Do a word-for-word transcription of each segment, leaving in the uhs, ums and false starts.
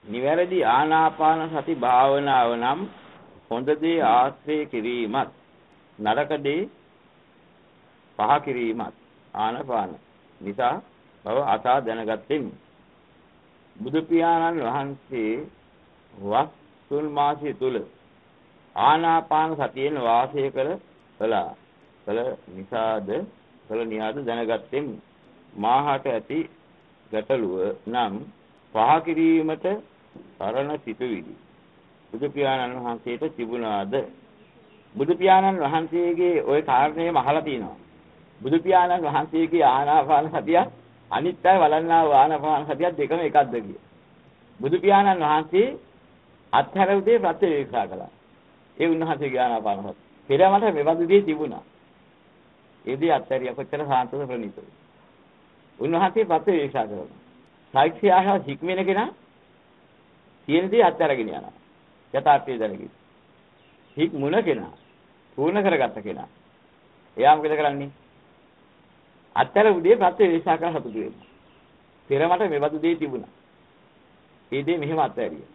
නිවැරදි ආනාපාන සති භාවනාව නම් හොඳ දේ ආශ්‍රය කිරීමත් නරක දේ පහ කිරීමත් ආනාපාන නිසා බව අසා දැනගත්තෙමි. බුදු පියාණන් වහන්සේ වස් තුන් මාසය තුල ආනාපාන සතියෙන් වාසය කළ කළා. කළ නිසාද කළ නියාද දැනගත්තෙමි. මාහට ඇති ගැටලුව නම් පහ කිරීමට කරන සිතුවිලි බුදු පියාණන් වහන්සේට තිබුණාද? බුදු පියාණන් වහන්සේගේ ওই කාරණේම අහලා තිනවා. බුදු පියාණන් වහන්සේගේ ආනාපාන සතිය අනිත්‍ය වලන්නා වූ ආනාපාන සතිය දෙකම එකක්ද කිය. බුදු පියාණන් වහන්සේ අත්හැර උදේ ප්‍රත්‍යවේක්ෂා කළා. ඒ උන්වහන්සේගේ ආනාපාන සතිය. පෙරමට මෙවදු දේ තිබුණා. ඒ දේ අත්හැරිය කොච්චර සාන්තද ප්‍රණීතද. උන්වහන්සේ ප්‍රත්‍යවේක්ෂා කරනවා. සාක්ෂියාහ හික්මෙන කෙනා කියන දේ අත්හැරගෙන යනවා. යථාර්ථය දැනගන්න. හික් මුණ කෙනා පූර්ණ කරගත්ත කෙනා එයා මොකද කරන්නේ? අත්තර උදේ ප්‍රත්‍යවේක්ෂා කරලා හතුතු වෙනවා. පෙර මට මෙවදු දේ තිබුණා. ඒ දේ මෙහෙම අත්හැරියා.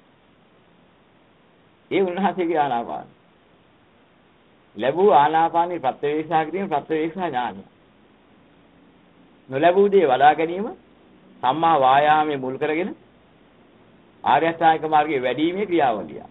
ඒ උන්වහන්සේගේ ආනාපාන. ලැබූ ආනාපානයේ ප්‍රත්‍යවේක්ෂා කිරීම ප්‍රත්‍යවේක්ෂා ඥානය. නොලැබූ දේ වඩා ගැනීම සම්මා වායාමයේ මුල් කරගෙන ආර්ය අෂ්ටාංගික මාර්ගයේ වැඩිීමේ ක්‍රියාවලිය.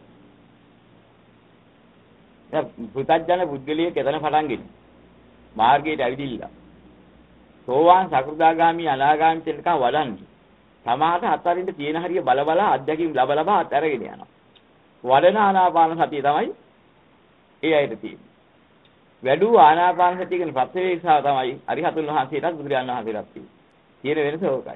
දැන් පුතඥ බුද්ධලිය කෙතන පටන්ගෙන මාර්ගයට ඇවිදිලා සෝවාන් සකෘදාගාමි අනාගාමි තෙන්කා වඩන්නේ. සමාහට අතරින්ද තියෙන හරිය බල බල අධ්‍යක්ීම් ලබ ලබ අතරගෙන යනවා. වඩන ආනාපාන සතිය තමයි ඒ ඇයිද තියෙන්නේ. වැඩූ ආනාපාන සතිය කියන ප්‍රත්‍යවේක්ෂාව තමයි අරිහතුන් වහන්සේටත් බුදුරජාණන් වහන්සේටත් තියෙන්නේ. තියෙන වෙනස ඕකයි.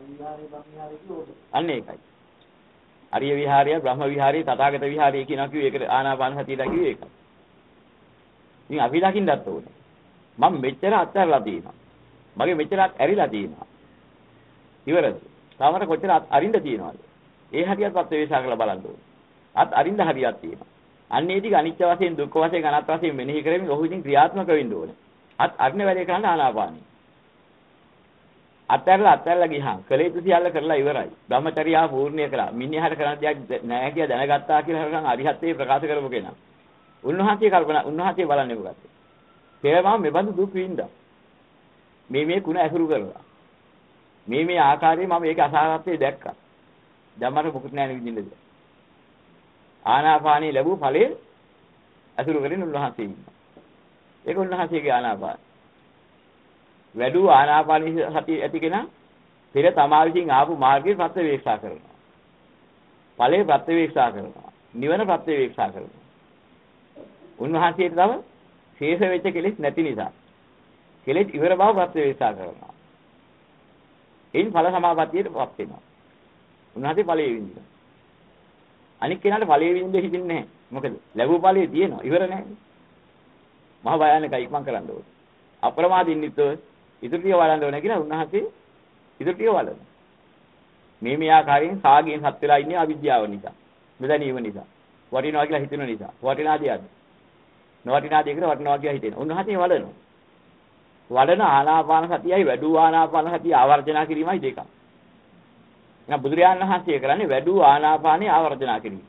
අන්න ඒකයි. අරිය විහාරය, බ්‍රහ්ම විහාරය, තථාගත විහාරය කියනවා කිව්වේ ඒක ආනාපාන සතියට කිව්වේ ඒකයි. ඉතින් අපි දකින්නත් ඕනේ. මම මෙච්චර අත්හැරලා තියෙනවා. මගේ මෙච්චර ඇරිලා තියෙනවා. ඉවරද? තාමර කොච්චර අරින්න තියෙනවද? ඒ හරියට ප්‍රත්‍යවේක්ෂා කරලා බලන්න ඕනේ. අත් අරින්න හරියක් තියෙනවා. අන්න ඒ ටික අනිත්‍ය වශයෙන්, දුක්ඛ වශයෙන්, අනාත්ම වශයෙන් මෙනෙහි කරමින් ඔහු ඉතින් ක්‍රියාත්මක වෙන්න ඕනේ. අත් අරින්න වැඩේ කරන්න ආනාපානෙ. අත්හැරලා අත්හැරලා ගියහම කලේ තුසියල්ල කරලා ඉවරයි. බ්‍රහ්මචර්යාව පූර්ණිය කළා. මිනිහාට කරන්න දෙයක් නැහැ කියලා දැනගත්තා කියලා හරකන් අරිහත්ත්වේ ප්‍රකාශ කරපු කෙනා. උන්වහන්සේ කල්පනා උන්වහන්සේ බලන්නේ මොකක්ද? පෙරමම මෙබඳු දුක් විඳා. මේ මේ ಗುಣ ඇසුරු කරලා. මේ මේ ආකාරයේ මම ඒක අසාරත්වයේ දැක්කා. දැන් මට මොකුත් නැහැ විඳින්නද? ආනාපානී ලැබූ ඵලයේ ඇසුරු කරගෙන උන්වහන්සේ ඉන්නවා. ඒක උන්වහන්සේගේ ආනාපාන. වැඩූ ආනාපානී සතිය ඇති කෙනා පෙර තමා විසින් ආපු මාර්ගයේ ප්‍රත්‍යවේක්ෂා කරනවා. ඵලයේ ප්‍රත්‍යවේක්ෂා කරනවා. නිවන ප්‍රත්‍යවේක්ෂා කරනවා. උන්වහන්සේට තව ශේෂ වෙච්ච කෙලෙස් නැති නිසා කෙලෙස් ඉවර බව ප්‍රත්‍යවේක්ෂා කරනවා. එයින් ඵල සමාපත්තියටපත් වෙනවා. උන්වහන්සේ ඵලයේ විඳිනවා. අනික් කෙනාට ඵලයේ විඳින්න හිතින්නේ නැහැ. මොකද ලැබුව ඵලයේ තියෙනවා. ඉවර නැහැ. මහ භයානකයි ඉක්මන් කරන්න ඕනේ. අප්‍රමාදින්නිතව ඉදිරි ටික වඩන්න ඕනේ කියලා උන්වහන්සේ ඉදිරි ටික වඩන. මේ මේ ආකාරයෙන් සාගයෙන් හත් වෙලා ඉන්නේ අවිද්‍යාව නිසා. මෙදැනීම නිසා. වටිනවා කියලා හිතෙන නිසා. වටිනා දෙයක්ද? නොවටිනා දෙයකට වටිනවා කියලා හිතෙන. උන්වහන්සේ වඩනවා. වඩන ආනාපාන සතියයි වැඩූ ආනාපාන සතිය ආවර්ජනා කිරීමයි දෙකක්. එහෙනම් බුදුරජාණන් වහන්සේ කරන්නේ වැඩූ ආනාපානේ ආවර්ජනා කිරීම.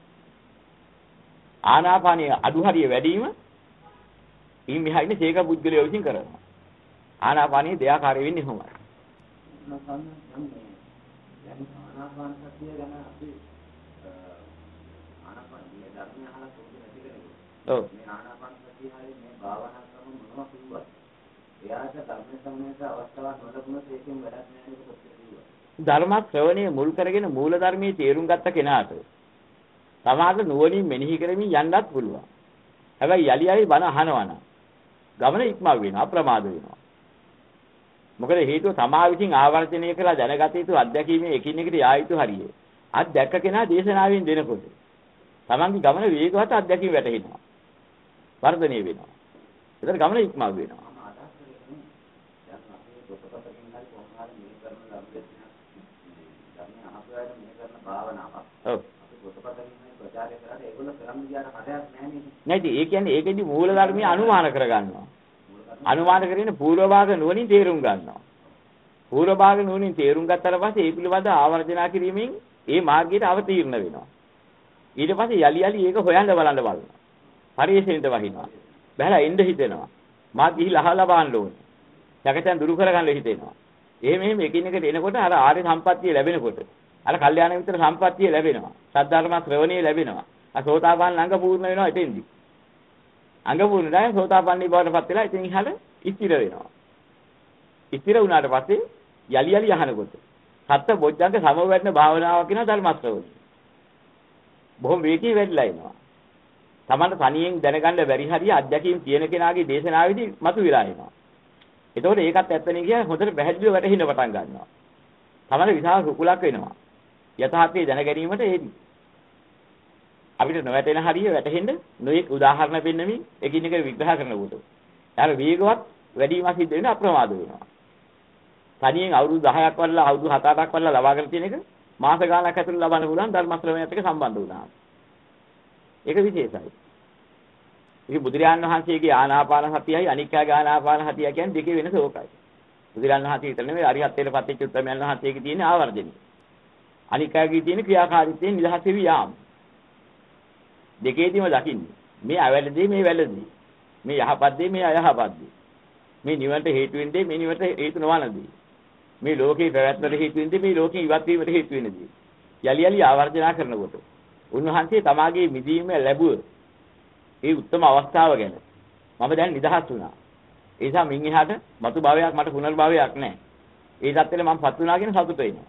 ආනාපානේ අඩු හරිය වැඩිම ඉන් මෙහා ඉන්නේ සීක පුද්ගලයෝ විසින් කරනවා. ආනාපානේ දෙයාකාරය වෙන්නේ කොහොමද? ආනාපාන සතිය ගැන අපි ආනාපානයේ ධර්මය අහලා පොඩි නැති කරේ. ඔව්. මේ ආනාපාන සතිය හරිය මේ භාවනා ක්‍රම මොනවා කිව්වත් එයාට ධර්ම සම්මත අවස්ථාවක් නොලබුණොත් ඒකෙන් වැඩක් නැහැ නේද කොච්චර කිව්වා. ධර්ම ශ්‍රවණය මුල් කරගෙන මූල ධර්මයේ තේරුම් ගත්ත කෙනාට සමාද නුවණින් මෙනෙහි කරමින් යන්නත් පුළුවන්. හැබැයි යලි යලි බණ අහනවා නම් ගමන ඉක්මව වෙනවා අප්‍රමාද වෙනවා. මොකද හේතුව තමා විසින් ආවර්ජනය කළා දැනගත යුතු අධ්‍යක්ීමේ එකින් එකට යා යුතු හරිය. අත් දැක්ක කෙනා දේශනාවෙන් දෙනකොට තමන්ගේ ගමන වේගවත් අධ්‍යක්ීම වැටෙනවා. වර්ධනය වෙනවා. ඒතර ගමන ඉක්මව වෙනවා. ඔව්. නැති ඒ කියන්නේ ඒකෙදි මූල ධර්මයේ අනුමාන කරගන්නවා. අනුමාන කරගෙන පූර්ව භාග නුවණින් තේරුම් ගන්නවා. පූර්ව භාග නුවණින් තේරුම් ගත්තාට පස්සේ ඒ පිළිබඳ ආවර්ජනා කිරීමෙන් ඒ මාර්ගයට අවතීර්ණ වෙනවා. ඊට පස්සේ යලි යලි ඒක හොයන්න බලන්න බලනවා. පරිේශණයට වහිනවා. බහැලා එන්න හිතෙනවා. මා ගිහිල්ලා අහලා බලන්න ඕනේ. යකටන් දුරු කරගන්න හිතෙනවා. එහෙම එහෙම එකින් එකට එනකොට අර ආර්ය සම්පත්තිය ලැබෙනකොට අර කල්යාණ මිත්‍ර සම්පත්තිය ලැබෙනවා. සද්ධර්ම ශ්‍රවණිය ලැබෙනවා. අර සෝතාපන්න අංග පූර්ණ වෙනවා එතෙන්දී. අංග පූර්ණ නැහැ සෝතාපන්නී බවටපත් වෙලා ඉතින් ඉහළ ස්ථිර වෙනවා. ස්ථිර වුණාට පස්සේ යලි යලි අහනකොට සත්‍ය බොජ්ජංග සමවැටෙන භාවනාව කියන ධර්ම ශ්‍රවණිය. බොහොම වේගී වෙන්නලා එනවා. තමන්ට තනියෙන් දැනගන්න බැරි හරිය අධ්‍යක්ීම් තියෙන කෙනාගේ දේශනාවේදී මතුවලා එනවා. එතකොට ඒකත් ඇත්තනේ කිය හොඳට පැහැදිලිව වැටහෙන්න පටන් ගන්නවා. තමන්ට විශාල රුකුලක් වෙනවා. යථාර්ථය දැන ගැනීමට ඒදි. අපිට නොවැටෙන හරිය වැටහෙන්න නොඑක් උදාහරණ පෙන්නමින් එකින් එක විග්‍රහ කරනකොට. යාර වේගවත් වැඩිවීමක් සිද්ධ වෙන අප්‍රමාද වෙනවා. තනියෙන් අවුරුදු දහයක් වල්ලා අවුරුදු හත අටක් වල්ලා ලබාගෙන තියෙන එක මාස ගාණක් ඇතුළත ලබන්න පුළුවන් ධර්ම ශ්‍රවණයත් එක්ක සම්බන්ධ වුණා. ඒක විශේෂයි. ඉතින් බුදුරජාණන් වහන්සේගේ ආනාපාන සතියයි අනික්කාගේ ආනාපාන සතිය කියන්නේ දෙකේ වෙනස ඕකයි. බුදුරජාණන් වහන්සේ විතර නෙවෙයි අරිහත්ත්වයට පත්වෙච්ච උත්තමයන් වහන්සේගේ තියෙන ආවර්ජනය. අනික්කාගේ තියෙන ක්‍රියාකාරීත්වයෙන් නිදහස් වෙවි යාම. දෙකේදීම දකින්නේ. මේ අවැළදී මේ වැළදී. මේ යහපත් දේ මේ අයහපත් දේ. මේ නිවනට හේතු වෙන්නේ මේ නිවනට හේතු නොවන දේ. මේ ලෝකේ පැවැත්මට හේතු වෙන්නේ මේ ලෝකේ ඉවත් වීමට හේතු වෙන දේ. යලි යලි ආවර්ජනා කරනකොට උන්වහන්සේ තමාගේ මිදීම ලැබුව ඒ උත්තම අවස්ථාව ගැන මම දැන් නිදහස් වුණා. ඒ නිසා මින් එහාට මතු භවයක් මට පුනර්භවයක් නැහැ. ඒ සත්‍යෙල මම පත් වුණා කියන සතුට වෙනවා.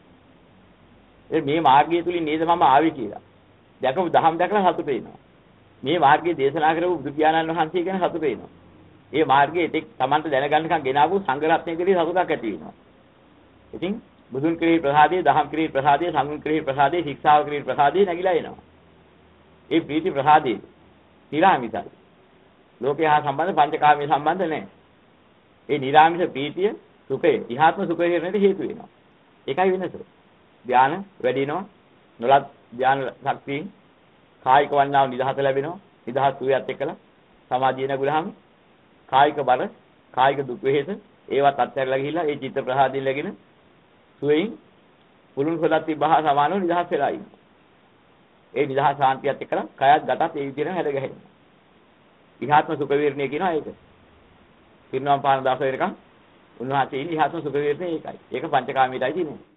ඒ මේ මාර්ගය තුලින් නේද මම ආවේ කියලා. දැකපු දහම් දැකලා සතුට වෙනවා. මේ මාර්ගයේ දේශනා කරපු බුදු පියාණන් වහන්සේ ගැන සතුට වෙනවා. ඒ මාර්ගයේ එතෙක් Tamanට දැනගන්නකම් ගෙනාවු සංඝ රත්නය කෙරෙහි සතුටක් ඇති වෙනවා. ඉතින් බුදුන් කෙරෙහි ප්‍රසාදයේ, දහම් කෙරෙහි ප්‍රසාදයේ, සංඝන් කෙරෙහි ප්‍රසාදයේ, ශික්ෂාව කෙරෙහි ප්‍රසාදයේ නැగిලා එනවා. ඒ ප්‍රීති ප්‍රසාදයේ නිරාමිතයි. ලෝකේ හා සම්බන්ධ පංචකාමයේ සම්බන්ධ නැහැ. ඒ නිරාමිත ප්‍රීතිය සුඛය, ඉහාත්ම සුඛය හේරෙන්නට හේතු වෙනවා. ඒකයි වෙනස. ධානය වැඩි වෙනවා. නොලත් ධාන ශක්තිය කායික වන්නාව නිදහස ලැබෙනවා. නිදහස් සුවයත් එක්කලා සමාධිය නැගුණාම කායික බර, කායික දුක් වෙහෙස ඒවත් අත්හැරලා ගිහිල්ලා ඒ චිත්ත ප්‍රසාදින් ලැබෙන සුවයෙන් පුළුල් හොලත් තිබහා සමානව නිදහස් වෙලා ඉන්නවා. ඒ නිදහස් ශාන්තියත් එක්කලා කයත් ගතත් ඒ විදිහටම හැද ගැහෙනවා. ඉහාත්ම සුඛ වේරණිය කියනවා ඒක. පිරිනවම් පාන දවස වෙනකන් උන්වහන්සේ ඉන්නේ ඉහාත්ම සුඛ වේරණිය ඒකයි. ඒක පංචකාමීටයි තියෙන්නේ.